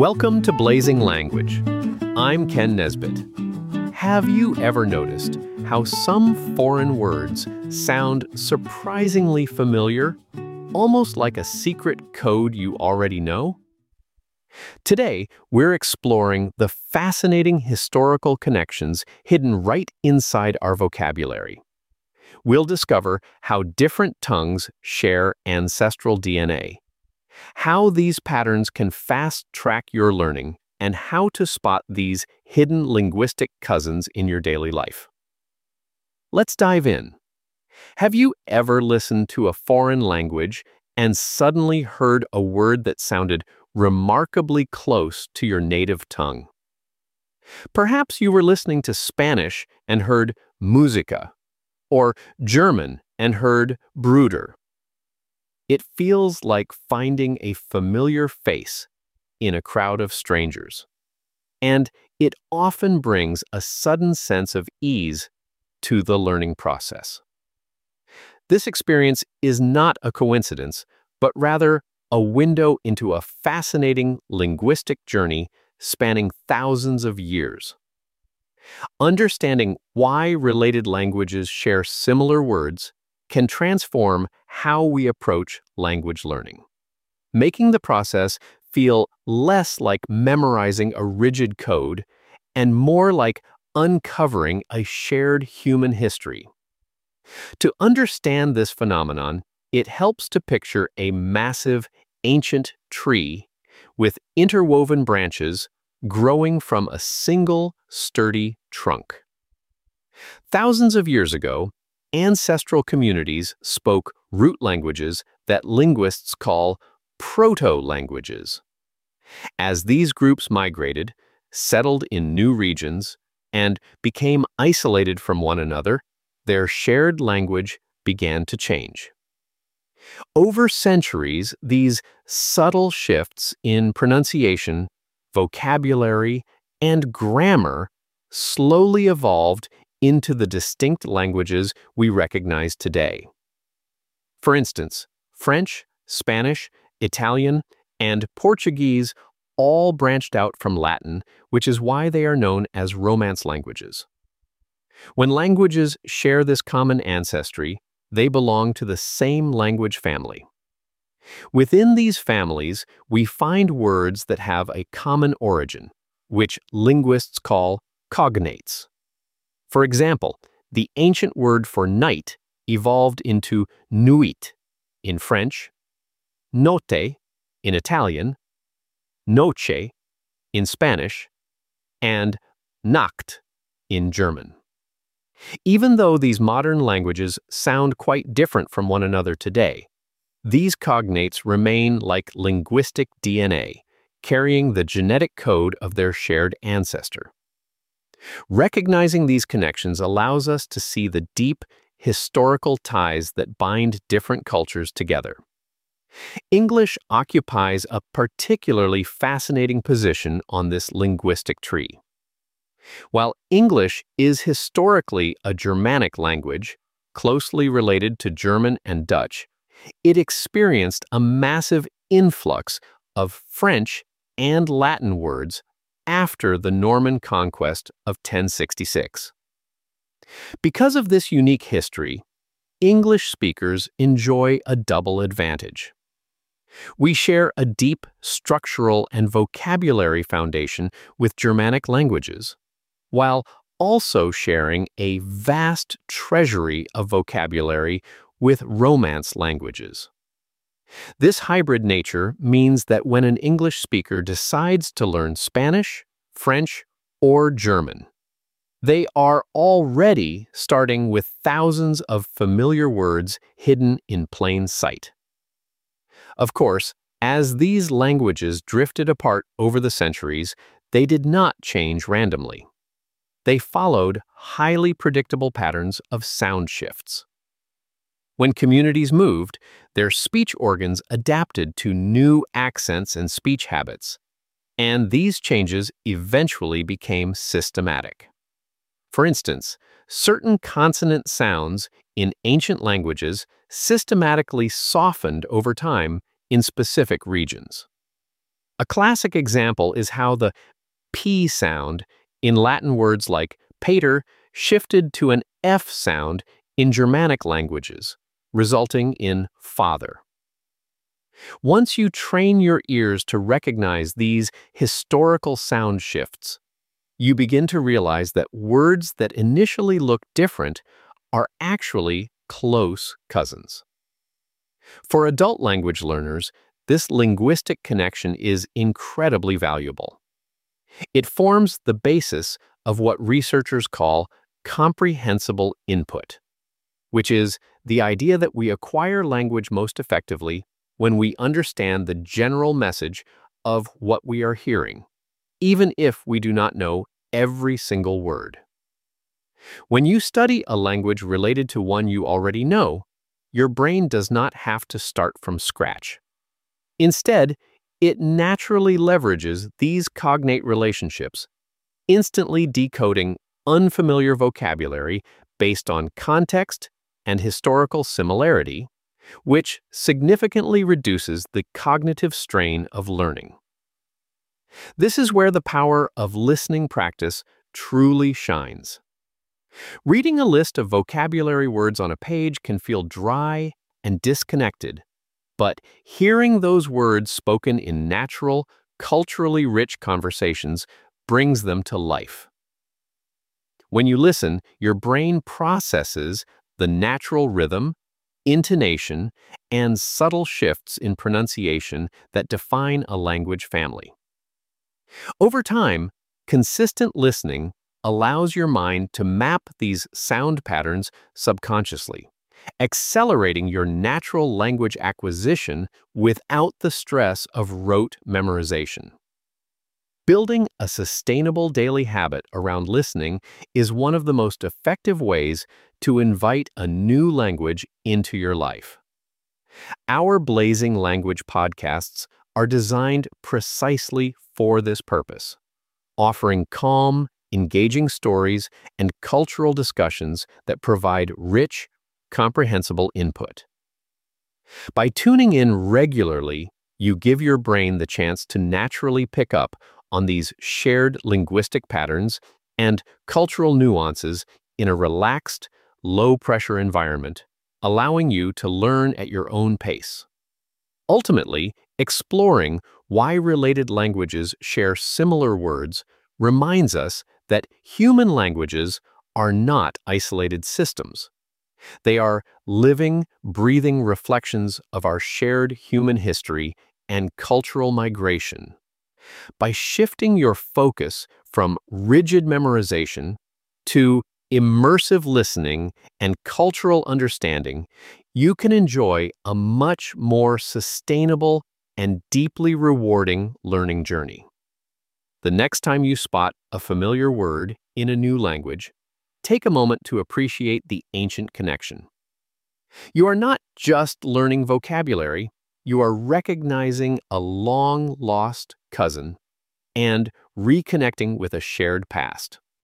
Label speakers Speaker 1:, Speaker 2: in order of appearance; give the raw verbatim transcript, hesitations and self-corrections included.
Speaker 1: Welcome to Blazing Language. I'm Ken Nesbitt. Have you ever noticed how some foreign words sound surprisingly familiar, almost like a secret code you already know? Today, we're exploring the fascinating historical connections hidden right inside our vocabulary. We'll discover how different tongues share ancestral D N A, how these patterns can fast-track your learning, and how to spot these hidden linguistic cousins in your daily life. Let's dive in. Have you ever listened to a foreign language and suddenly heard a word that sounded remarkably close to your native tongue? Perhaps you were listening to Spanish and heard música, or German and heard Bruder. It feels like finding a familiar face in a crowd of strangers, and it often brings a sudden sense of ease to the learning process. This experience is not a coincidence, but rather a window into a fascinating linguistic journey spanning thousands of years. Understanding why related languages share similar words can transform how we approach language learning, making the process feel less like memorizing a rigid code and more like uncovering a shared human history. To understand this phenomenon, it helps to picture a massive, ancient tree with interwoven branches growing from a single, sturdy trunk. Thousands of years ago, ancestral communities spoke root languages that linguists call proto-languages. As these groups migrated, settled in new regions, and became isolated from one another, their shared language began to change. Over centuries, these subtle shifts in pronunciation, vocabulary, and grammar slowly evolved into the distinct languages we recognize today. For instance, French, Spanish, Italian, and Portuguese all branched out from Latin, which is why they are known as Romance languages. When languages share this common ancestry, they belong to the same language family. Within these families, we find words that have a common origin, which linguists call cognates. For example, the ancient word for night evolved into nuit in French, notte in Italian, noche in Spanish, and Nacht in German. Even though these modern languages sound quite different from one another today, these cognates remain like linguistic D N A, carrying the genetic code of their shared ancestor. Recognizing these connections allows us to see the deep, historical ties that bind different cultures together. English occupies a particularly fascinating position on this linguistic tree. While English is historically a Germanic language, closely related to German and Dutch, it experienced a massive influx of French and Latin words after the Norman conquest of ten sixty-six. Because of this unique history, English speakers enjoy a double advantage. We share a deep structural and vocabulary foundation with Germanic languages, while also sharing a vast treasury of vocabulary with Romance languages. This hybrid nature means that when an English speaker decides to learn Spanish, French, or German, they are already starting with thousands of familiar words hidden in plain sight. Of course, as these languages drifted apart over the centuries, they did not change randomly. They followed highly predictable patterns of sound shifts. When communities moved, their speech organs adapted to new accents and speech habits, and these changes eventually became systematic. For instance, certain consonant sounds in ancient languages systematically softened over time in specific regions. A classic example is how the P sound in Latin words like pater shifted to an F sound in Germanic languages, resulting in father. Once you train your ears to recognize these historical sound shifts, you begin to realize that words that initially look different are actually close cousins. For adult language learners, this linguistic connection is incredibly valuable. It forms the basis of what researchers call comprehensible input, which is the idea that we acquire language most effectively when we understand the general message of what we are hearing, even if we do not know every single word. When you study a language related to one you already know, your brain does not have to start from scratch. Instead, it naturally leverages these cognate relationships, instantly decoding unfamiliar vocabulary based on context and historical similarity, which significantly reduces the cognitive strain of learning. This is where the power of listening practice truly shines. Reading a list of vocabulary words on a page can feel dry and disconnected, but hearing those words spoken in natural, culturally rich conversations brings them to life. When you listen, your brain processes the natural rhythm, intonation, and subtle shifts in pronunciation that define a language family. Over time, consistent listening allows your mind to map these sound patterns subconsciously, accelerating your natural language acquisition without the stress of rote memorization. Building a sustainable daily habit around listening is one of the most effective ways to invite a new language into your life. Our Blazing Language podcasts are designed precisely for this purpose, offering calm, engaging stories and cultural discussions that provide rich, comprehensible input. By tuning in regularly, you give your brain the chance to naturally pick up on these shared linguistic patterns and cultural nuances in a relaxed, low-pressure environment, allowing you to learn at your own pace. Ultimately, exploring why related languages share similar words reminds us that human languages are not isolated systems. They are living, breathing reflections of our shared human history and cultural migration. By shifting your focus from rigid memorization to immersive listening and cultural understanding, you can enjoy a much more sustainable and deeply rewarding learning journey. The next time you spot a familiar word in a new language, take a moment to appreciate the ancient connection. You are not just learning vocabulary, you are recognizing a long-lost cousin and reconnecting with a shared past.